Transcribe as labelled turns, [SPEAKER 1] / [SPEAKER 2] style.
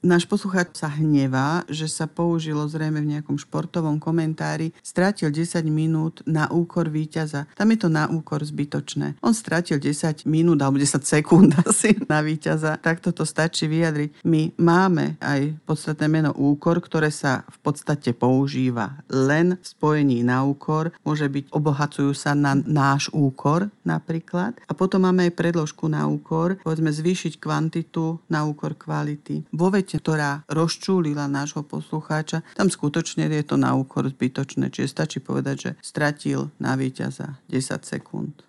[SPEAKER 1] Náš poslucháč sa hnevá, že sa použilo zrejme v nejakom športovom komentári, stratil 10 minút na úkor víťaza. Tam je to na úkor zbytočné. On stratil 10 minút alebo 10 sekúnd asi na víťaza. Takto to stačí vyjadriť. My máme aj podstatné meno úkor, ktoré sa v podstate používa len v spojení na úkor. Môže byť obohacujú sa na náš úkor napríklad. A potom máme aj predložku na úkor, povedzme zvýšiť kvantitu na úkor kvality. Vo vete, ktorá rozčúlila nášho poslucháča, tam skutočne je to na úkor zbytočné. Čiže stačí povedať, že stratil na víťaza 10 sekúnd.